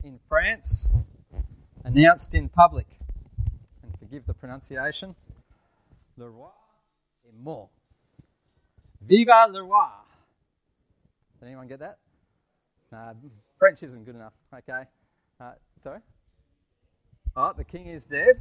in France, announced in public, and forgive the pronunciation, Le Roi est mort. Viva le Roi. Did anyone get that? French isn't good enough. Okay. Sorry? Oh, the king is dead.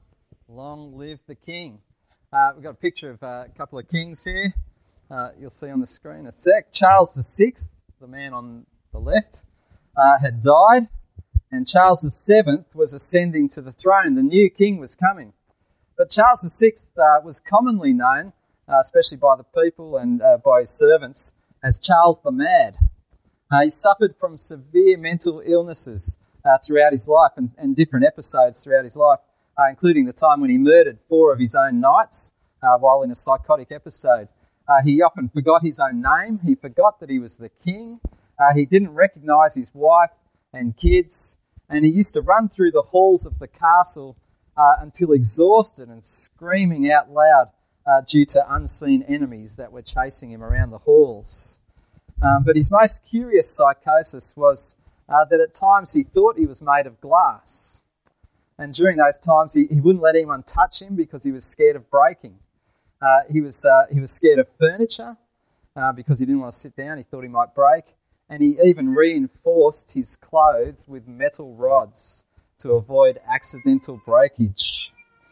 Long live the king. We've got a picture of a couple of kings here. You'll see on the screen in a sec. Charles VI, the man on the left, had died, and Charles VII was ascending to the throne. The new king was coming. But Charles VI was commonly known, especially by the people and by his servants, as Charles the Mad. He suffered from severe mental illnesses throughout his life and different episodes throughout his life, including the time when he murdered 4 of his own knights while in a psychotic episode. He often forgot his own name. He forgot that he was the king. He didn't recognise his wife and kids. And he used to run through the halls of the castle until exhausted and screaming out loud due to unseen enemies that were chasing him around the halls. But his most curious psychosis was that at times he thought he was made of glass. And during those times he wouldn't let anyone touch him because he was scared of breaking. He was scared of furniture because he didn't want to sit down. He thought he might break. And he even reinforced his clothes with metal rods to avoid accidental breakage.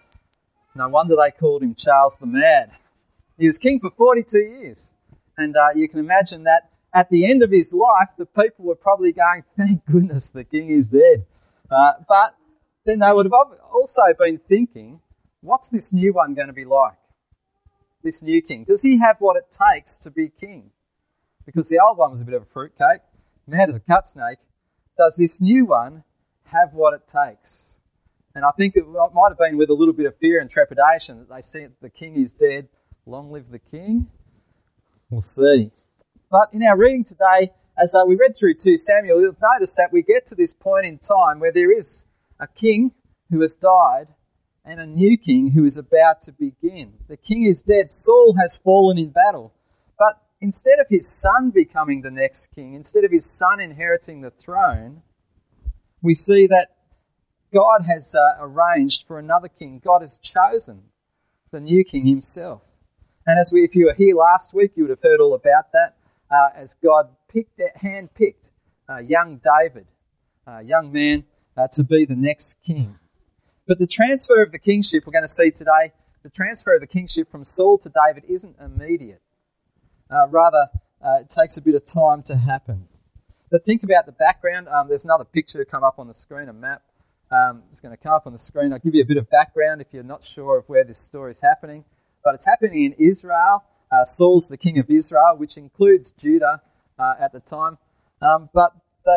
No wonder they called him Charles the Mad. He was king for 42 years. And you can imagine that at the end of his life, the people were probably going, thank goodness the king is dead. But then they would have also been thinking, what's this new one going to be like? This new king. Does he have what it takes to be king? Because the old one was a bit of a fruitcake, mad as a cut snake. Does this new one have what it takes? And I think it might have been with a little bit of fear and trepidation that they said the king is dead, long live the king. We'll see. But in our reading today, as we read through 2 Samuel, you'll notice that we get to this point in time where there is a king who has died and a new king who is about to begin. The king is dead. Saul has fallen in battle. But instead of his son becoming the next king, instead of his son inheriting the throne, we see that God has arranged for another king. God has chosen the new king himself. And if you were here last week, you would have heard all about that as God handpicked young David, a young man, to be the next king. But the transfer of the kingship, we're going to see today, the transfer of the kingship from Saul to David isn't immediate. Rather, it takes a bit of time to happen. But think about the background. There's another picture come up on the screen, a map. It's going to come up on the screen. I'll give you a bit of background if you're not sure of where this story is happening. But it's happening in Israel. Saul's the king of Israel, which includes Judah at the time. But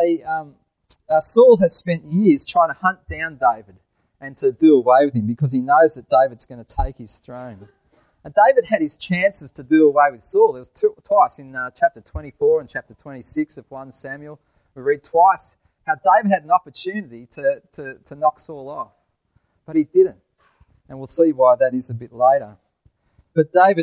Saul has spent years trying to hunt down David and to do away with him because he knows that David's going to take his throne. And David had his chances to do away with Saul. There was twice in chapter 24 and chapter 26 of 1 Samuel. We read twice how David had an opportunity to knock Saul off. But he didn't. And we'll see why that is a bit later. But David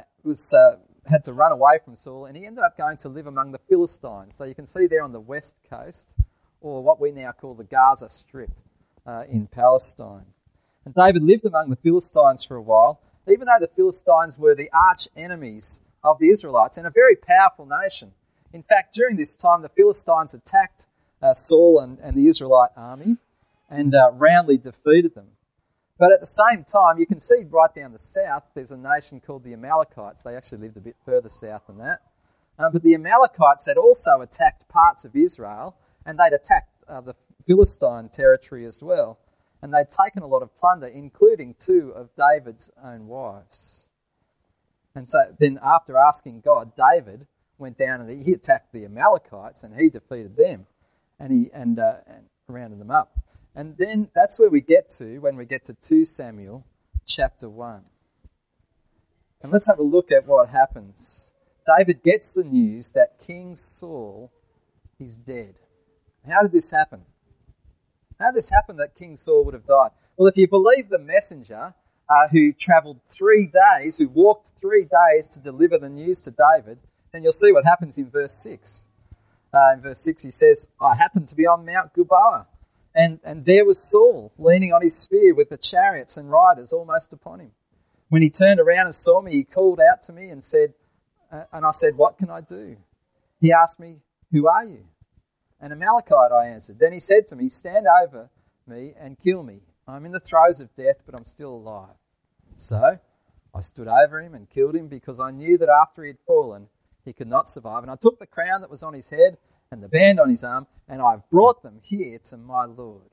had to run away from Saul, and he ended up going to live among the Philistines. So you can see there on the west coast, or what we now call the Gaza Strip in Palestine. And David lived among the Philistines for a while, even though the Philistines were the arch enemies of the Israelites and a very powerful nation. In fact, during this time, the Philistines attacked Saul and the Israelite army and roundly defeated them. But at the same time, you can see right down the south, there's a nation called the Amalekites. They actually lived a bit further south than that. But the Amalekites had also attacked parts of Israel, and they'd attacked the Philistine territory as well. And they'd taken a lot of plunder, including 2 of David's own wives. And so then after asking God, David went down and he attacked the Amalekites and he defeated them and rounded them up. And then that's where we get to when we get to 2 Samuel chapter 1. And let's have a look at what happens. David gets the news that King Saul is dead. How did this happen? How did this happen that King Saul would have died? Well, if you believe the messenger who travelled 3 days, who walked 3 days to deliver the news to David, then you'll see what happens in verse 6. In verse 6 he says, I happened to be on Mount Gilboa, and there was Saul leaning on his spear with the chariots and riders almost upon him. When he turned around and saw me, he called out to me and said, and I said, what can I do? He asked me, who are you? An Amalekite, I answered. Then he said to me, stand over me and kill me. I'm in the throes of death, but I'm still alive. So I stood over him and killed him because I knew that after he had fallen, he could not survive. And I took the crown that was on his head and the band on his arm, and I've brought them here to my Lord.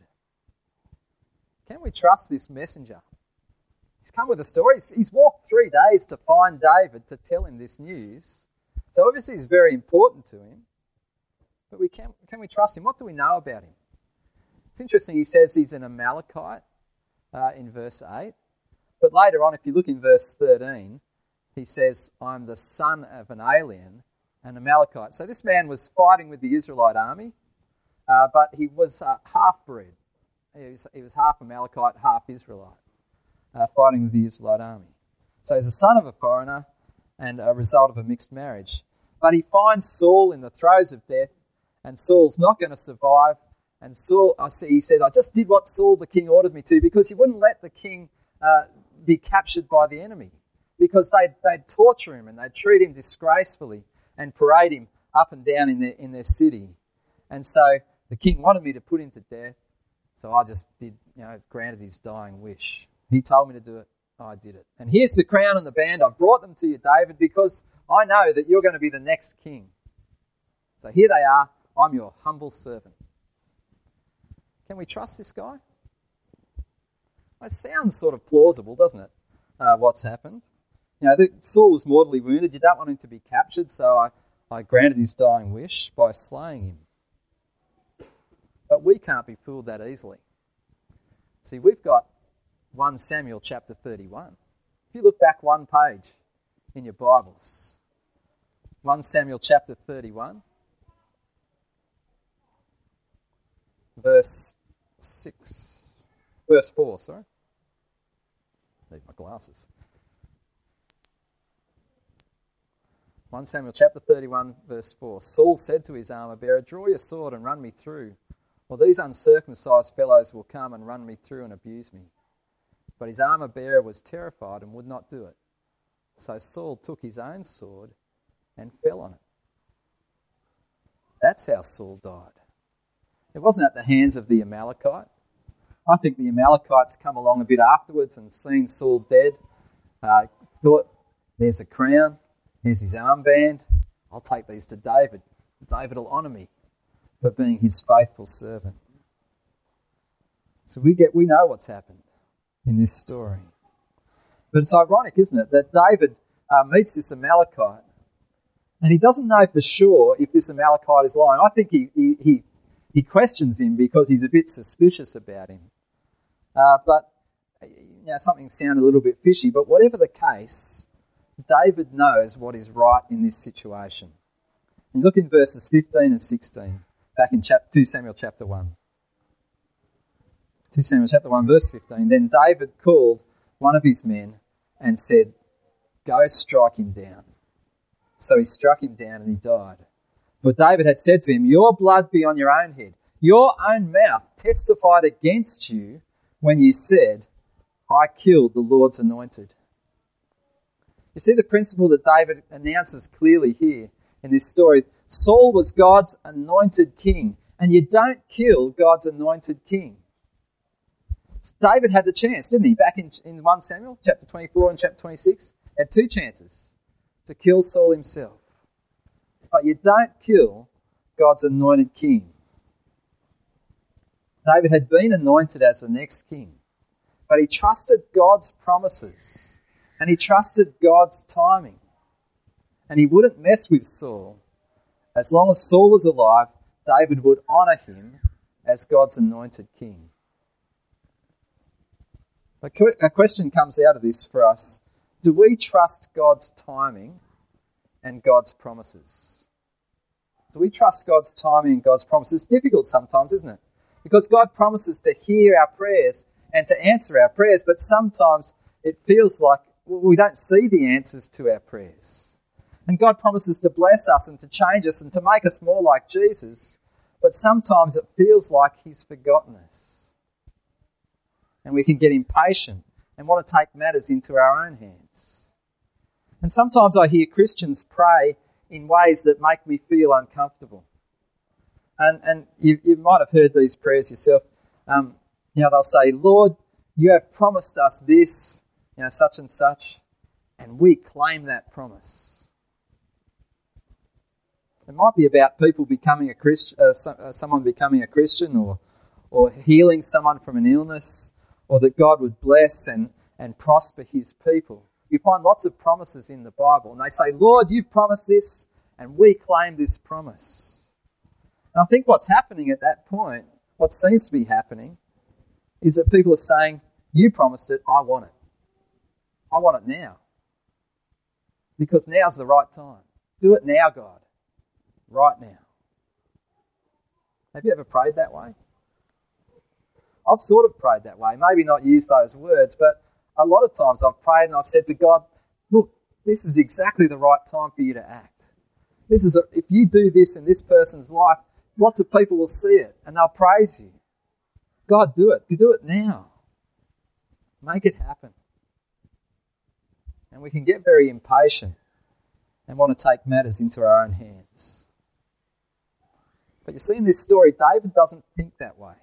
Can we trust this messenger? He's come with a story. He's walked 3 days to find David to tell him this news. So obviously it's very important to him. But can we trust him? What do we know about him? It's interesting, he says he's an Amalekite in verse 8. But later on, if you look in verse 13, he says, I'm the son of an alien, an Amalekite. So this man was fighting with the Israelite army, but he was half-bred. He was half Amalekite, half Israelite, fighting with the Israelite army. So he's a son of a foreigner and a result of a mixed marriage. But he finds Saul in the throes of death, and Saul's not going to survive. And Saul, he said, I just did what Saul the king ordered me to, because he wouldn't let the king be captured by the enemy, because they'd torture him and they'd treat him disgracefully and parade him up and down in their city. And so the king wanted me to put him to death, so I just granted his dying wish. He told me to do it, I did it. And here's the crown and the band. I've brought them to you, David, because I know that you're going to be the next king. So here they are. I'm your humble servant. Can we trust this guy? It sounds sort of plausible, doesn't it, what's happened? Saul was mortally wounded. You don't want him to be captured, so I granted his dying wish by slaying him. But we can't be fooled that easily. See, we've got 1 Samuel chapter 31. If you look back one page in your Bibles, 1 Samuel chapter 31, verse 4, sorry. Need my glasses. 1 Samuel chapter 31, verse 4. Saul said to his armor-bearer, draw your sword and run me through, or these uncircumcised fellows will come and run me through and abuse me. But his armor-bearer was terrified and would not do it. So Saul took his own sword and fell on it. That's how Saul died. It wasn't at the hands of the Amalekite. I think the Amalekites come along a bit afterwards and seen Saul dead, thought, there's a crown, here's his armband, I'll take these to David. David will honour me for being his faithful servant. So we know what's happened in this story. But it's ironic, isn't it, that David meets this Amalekite and he doesn't know for sure if this Amalekite is lying. I think he questions him because he's a bit suspicious about him. But something sounded a little bit fishy. But whatever the case, David knows what is right in this situation. And look in verses 15 and 16, back in 2 Samuel chapter 1. 2 Samuel chapter 1, verse 15. Then David called one of his men and said, go strike him down. So he struck him down and he died. But David had said to him, your blood be on your own head. Your own mouth testified against you when you said, I killed the Lord's anointed. You see the principle that David announces clearly here in this story. Saul was God's anointed king, and you don't kill God's anointed king. David had the chance, didn't he? Back in 1 Samuel, chapter 24 and chapter 26, had 2 chances to kill Saul himself. But you don't kill God's anointed king. David had been anointed as the next king, but he trusted God's promises and he trusted God's timing. And he wouldn't mess with Saul. As long as Saul was alive, David would honour him as God's anointed king. A question comes out of this for us. Do we trust God's timing and God's promises? Do we trust God's timing and God's promises? It's difficult sometimes, isn't it? Because God promises to hear our prayers and to answer our prayers, but sometimes it feels like we don't see the answers to our prayers. And God promises to bless us and to change us and to make us more like Jesus. But sometimes it feels like he's forgotten us. And we can get impatient and want to take matters into our own hands. And sometimes I hear Christians pray in ways that make me feel uncomfortable. And you might have heard these prayers yourself. They'll say, Lord, you have promised us this, such and such, and we claim that promise. It might be about people becoming a Christian, someone becoming a Christian, or healing someone from an illness, or that God would bless and prosper his people. You find lots of promises in the Bible, and they say, Lord, you've promised this, and we claim this promise. And I think what's happening at that point, what seems to be happening, is that people are saying, you promised it, I want it. I want it now. Because now's the right time. Do it now, God. Right now. Have you ever prayed that way? I've sort of prayed that way. Maybe not used those words, but a lot of times I've prayed and I've said to God, look, this is exactly the right time for you to act. If you do this in this person's life, lots of people will see it and they'll praise you. God, do it. You do it now. Make it happen. And we can get very impatient and want to take matters into our own hands. But you see in this story, David doesn't think that way.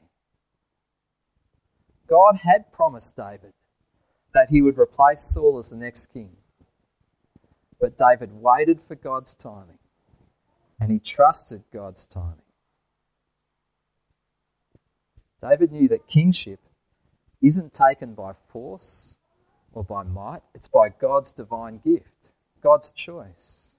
God had promised David that he would replace Saul as the next king. But David waited for God's timing, and he trusted God's timing. David knew that kingship isn't taken by force or by might. It's by God's divine gift, God's choice.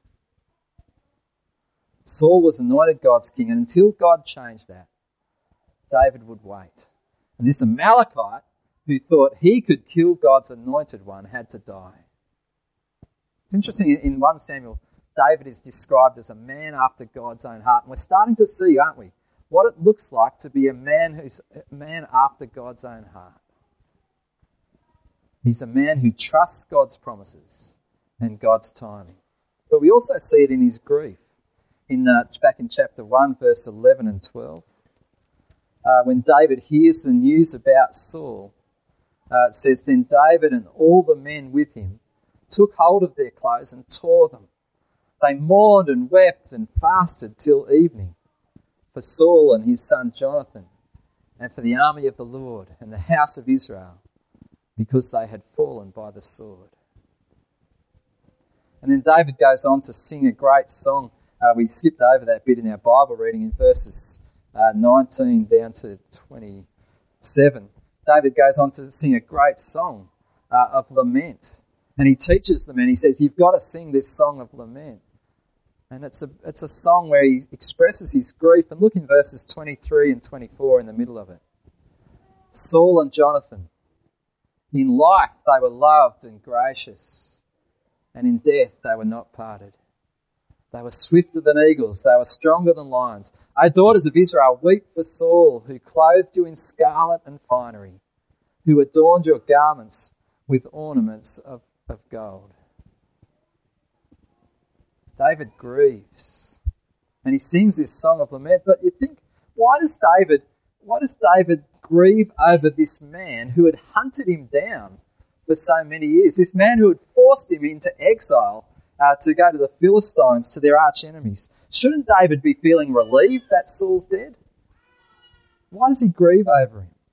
Saul was anointed God's king, and until God changed that, David would wait. And this Amalekite, who thought he could kill God's anointed one, had to die. It's interesting, in 1 Samuel, David is described as a man after God's own heart. And we're starting to see, aren't we, what it looks like to be a man who's a man after God's own heart. He's a man who trusts God's promises and God's timing. But we also see it in his grief. Back in chapter 1, verse 11 and 12. When David hears the news about Saul, it says, Then David and all the men with him took hold of their clothes and tore them. They mourned and wept and fasted till evening for Saul and his son Jonathan, and for the army of the Lord and the house of Israel, because they had fallen by the sword. And then David goes on to sing a great song. We skipped over that bit in our Bible reading in verses 19 down to 27. David goes on to sing a great song of lament. And he teaches them and he says, you've got to sing this song of lament. And it's a song where he expresses his grief. And look in verses 23 and 24 in the middle of it. Saul and Jonathan, in life they were loved and gracious, and in death they were not parted. They were swifter than eagles, they were stronger than lions. O daughters of Israel, weep for Saul, who clothed you in scarlet and finery, who adorned your garments with ornaments of gold. David grieves, and he sings this song of lament. But you think, why does David grieve over this man who had hunted him down for so many years? This man who had forced him into exile to go to the Philistines, to their arch enemies. Shouldn't David be feeling relieved that Saul's dead? Why does he grieve over him?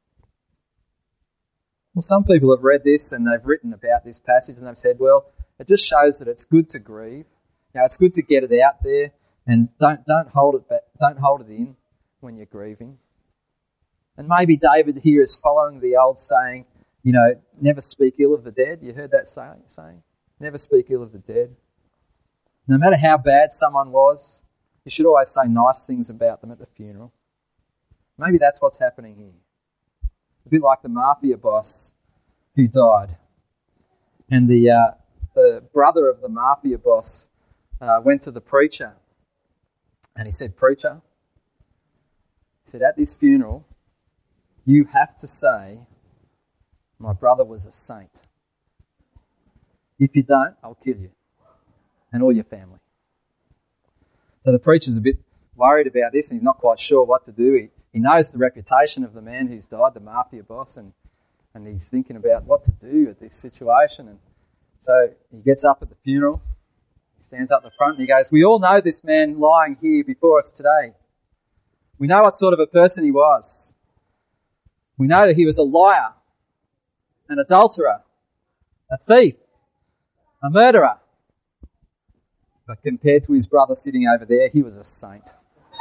Well, some people have read this and they've written about this passage and they've said, well, it just shows that it's good to grieve. It's good to get it out there, and don't hold it back, don't hold it in when you're grieving. And maybe David here is following the old saying, never speak ill of the dead. You heard that saying? Never speak ill of the dead. No matter how bad someone was, you should always say nice things about them at the funeral. Maybe that's what's happening here. A bit like the mafia boss who died. And the brother of the mafia boss went to the preacher and he said, Preacher, he said, at this funeral, you have to say, my brother was a saint. If you don't, I'll kill you. and all your family. So the preacher's a bit worried about this, and he's not quite sure what to do. He knows the reputation of the man who's died, the mafia boss, and he's thinking about what to do at this situation. And so he gets up at the funeral, he stands up the front, and he goes, "We all know this man lying here before us today. We know what sort of a person he was. We know that he was a liar, an adulterer, a thief, a murderer. But compared to his brother sitting over there, he was a saint."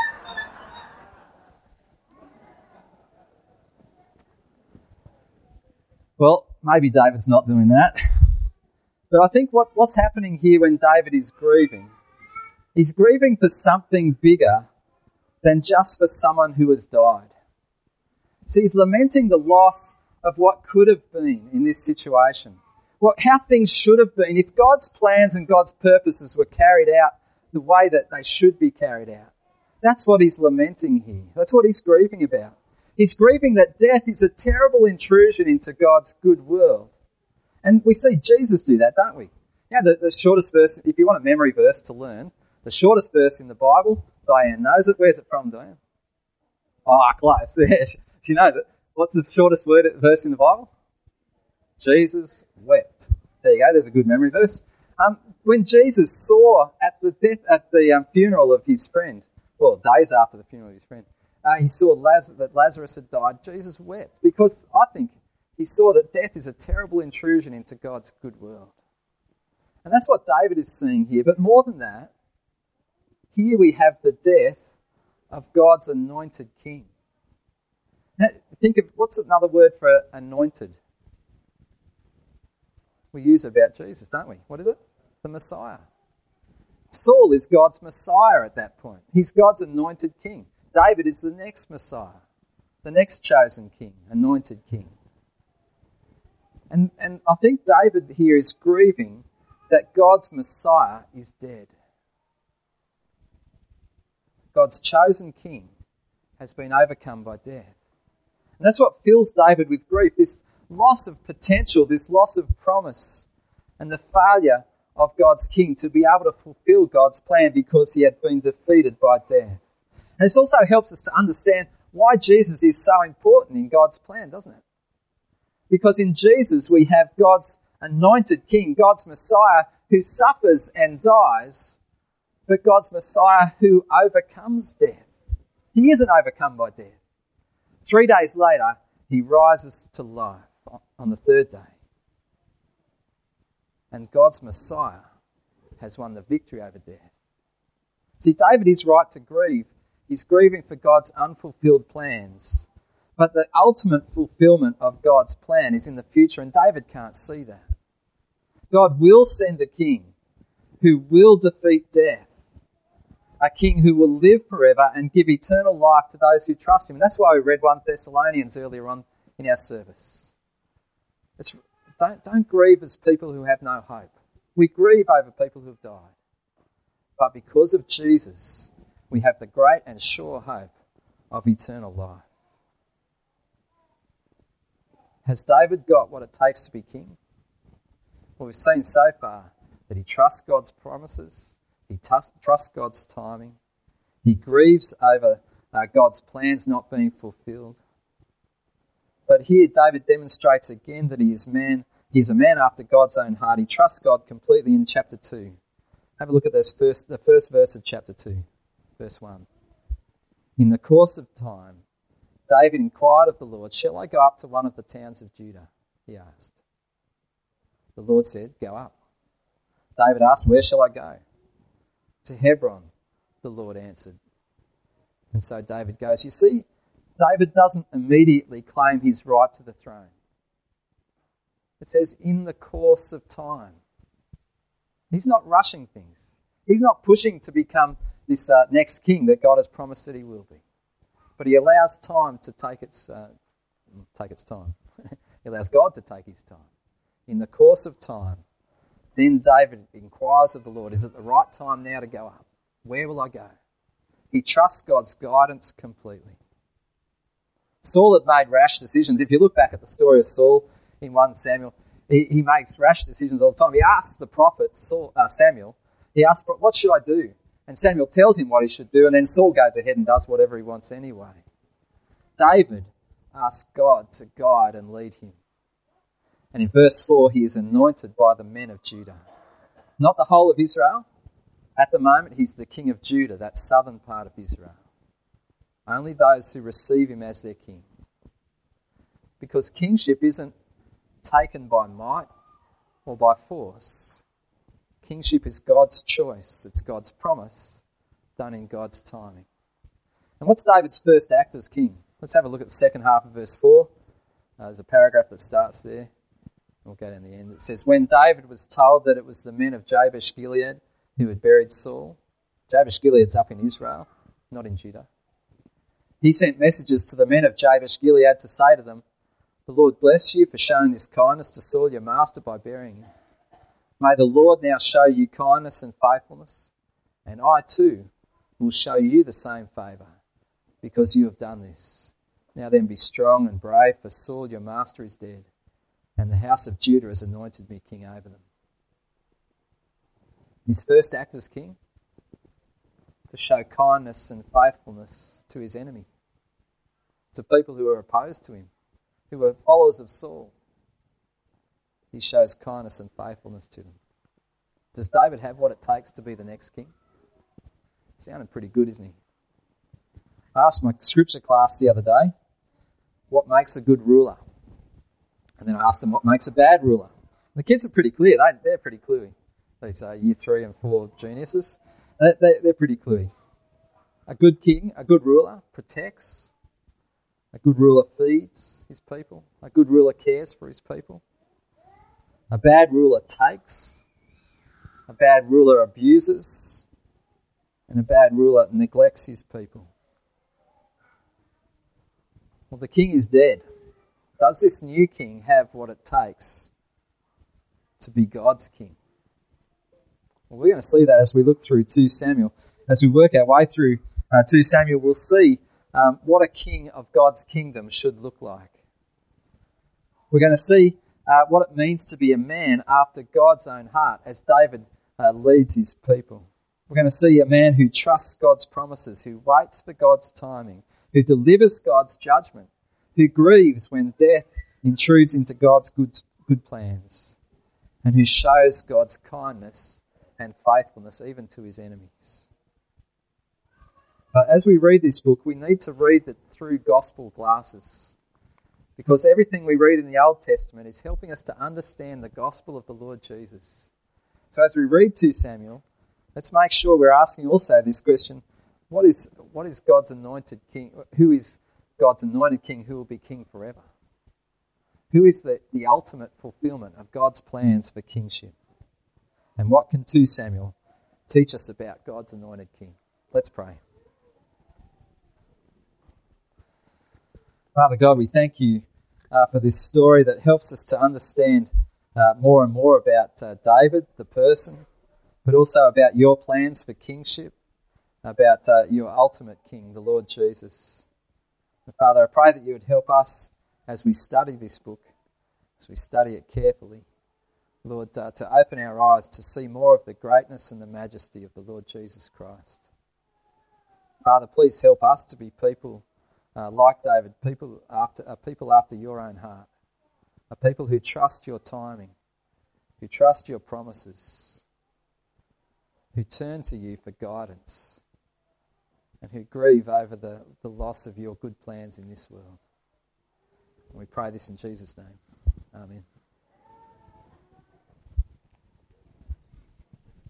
Well, maybe David's not doing that. But I think what's happening here when David is grieving, he's grieving for something bigger than just for someone who has died. See, he's lamenting the loss of what could have been in this situation. How things should have been if God's plans and God's purposes were carried out the way that they should be carried out. That's what he's lamenting here. That's what he's grieving about. He's grieving that death is a terrible intrusion into God's good world. And we see Jesus do that, don't we? Yeah, the shortest verse, if you want a memory verse to learn, the shortest verse in the Bible, Diane knows it. Where's it from, Diane? Oh, close. Yeah, she knows it. What's the shortest verse in the Bible? Jesus wept. There you go, there's a good memory verse. When Jesus saw at the funeral of his friend, well, days after the funeral of his friend, he saw that Lazarus had died. Jesus wept because I think he saw that death is a terrible intrusion into God's good world. And that's what David is seeing here. But more than that, here we have the death of God's anointed king. Now, think of, what's another word for anointed? We use it about Jesus, don't we? What is it? The Messiah. Saul is God's Messiah at that point. He's God's anointed king. David is the next Messiah, the next chosen king, anointed king. And I think David here is grieving that God's Messiah is dead. God's chosen king has been overcome by death. And that's what fills David with grief, this loss of potential, this loss of promise, and the failure of God's king to be able to fulfill God's plan because he had been defeated by death. And this also helps us to understand why Jesus is so important in God's plan, doesn't it? Because in Jesus we have God's anointed king, God's Messiah who suffers and dies, but God's Messiah who overcomes death. He isn't overcome by death. 3 days later, he rises to life on the third day. And God's Messiah has won the victory over death. See, David is right to grieve. He's grieving for God's unfulfilled plans. But the ultimate fulfillment of God's plan is in the future, and David can't see that. God will send a king who will defeat death, a king who will live forever and give eternal life to those who trust him. And that's why we read 1 Thessalonians earlier on in our service. Don't grieve as people who have no hope. We grieve over people who have died. But because of Jesus, we have the great and sure hope of eternal life. Has David got what it takes to be king? Well, we've seen so far that he trusts God's promises, he trusts God's timing, he grieves over God's plans not being fulfilled. But here David demonstrates again that he is a man after God's own heart. He trusts God completely in chapter 2. Have a look at the first verse of chapter 2, verse 1. In the course of time, David inquired of the Lord, "Shall I go up to one of the towns of Judah?" he asked. The Lord said, "Go up." David asked, "Where shall I go?" "To Hebron," the Lord answered. And so David goes. You see, David doesn't immediately claim his right to the throne. It says, in the course of time. He's not rushing things. He's not pushing to become this next king that God has promised that he will be. But he allows time to take its time. He allows God to take his time. In the course of time, then David inquires of the Lord, is it the right time now to go up? Where will I go? He trusts God's guidance completely. Saul had made rash decisions. If you look back at the story of Saul in 1 Samuel, he makes rash decisions all the time. He asks the prophet Samuel, He asks, what should I do? And Samuel tells him what he should do, and then Saul goes ahead and does whatever he wants anyway. David asks God to guide and lead him. And in verse 4, he is anointed by the men of Judah. Not the whole of Israel. At the moment, he's the king of Judah, that southern part of Israel. Only those who receive him as their king. Because kingship isn't taken by might or by force. Kingship is God's choice. It's God's promise, done in God's timing. And what's David's first act as king? Let's have a look at the second half of verse 4. There's a paragraph that starts there. We'll go down the end. It says, when David was told that it was the men of Jabesh Gilead who had buried Saul. Jabesh Gilead's up in Israel, not in Judah. He sent messages to the men of Jabesh Gilead to say to them, the Lord bless you for showing this kindness to Saul your master by burying him. May the Lord now show you kindness and faithfulness, and I too will show you the same favour, because you have done this. Now then be strong and brave, for Saul your master is dead, and the house of Judah has anointed me king over them. His first act as king, to show kindness and faithfulness to his enemy, to people who are opposed to him, who were followers of Saul. He shows kindness and faithfulness to them. Does David have what it takes to be the next king? Sounded pretty good, isn't he? I asked my scripture class the other day, what makes a good ruler? And then I asked them what makes a bad ruler. The kids are pretty clear. They're pretty cluey. These year 3 and 4 geniuses. They're pretty cluey. A good king, a good ruler, protects. A good ruler feeds his people. A good ruler cares for his people. A bad ruler takes. A bad ruler abuses. And a bad ruler neglects his people. Well, the king is dead. Does this new king have what it takes to be God's king? Well, we're going to see that as we look through 2 Samuel. As we work our way through 2 Samuel, we'll see what a king of God's kingdom should look like. We're going to see what it means to be a man after God's own heart as David leads his people. We're going to see a man who trusts God's promises, who waits for God's timing, who delivers God's judgment, who grieves when death intrudes into God's good plans, and who shows God's kindness and faithfulness even to his enemies. But as we read this book, we need to read it through gospel glasses, because everything we read in the Old Testament is helping us to understand the gospel of the Lord Jesus. So as we read 2 Samuel, let's make sure we're asking also this question, what is God's anointed king? Who is God's anointed king who will be king forever? Who is the ultimate fulfillment of God's plans for kingship? And what can 2 Samuel teach us about God's anointed king? Let's pray. Father God, we thank you for this story that helps us to understand more and more about David, the person, but also about your plans for kingship, about your ultimate king, the Lord Jesus. And Father, I pray that you would help us as we study this book, as we study it carefully, Lord, to open our eyes to see more of the greatness and the majesty of the Lord Jesus Christ. Father, please help us to be people like David, people after your own heart, a people who trust your timing, who trust your promises, who turn to you for guidance, and who grieve over the loss of your good plans in this world. And we pray this in Jesus' name. Amen.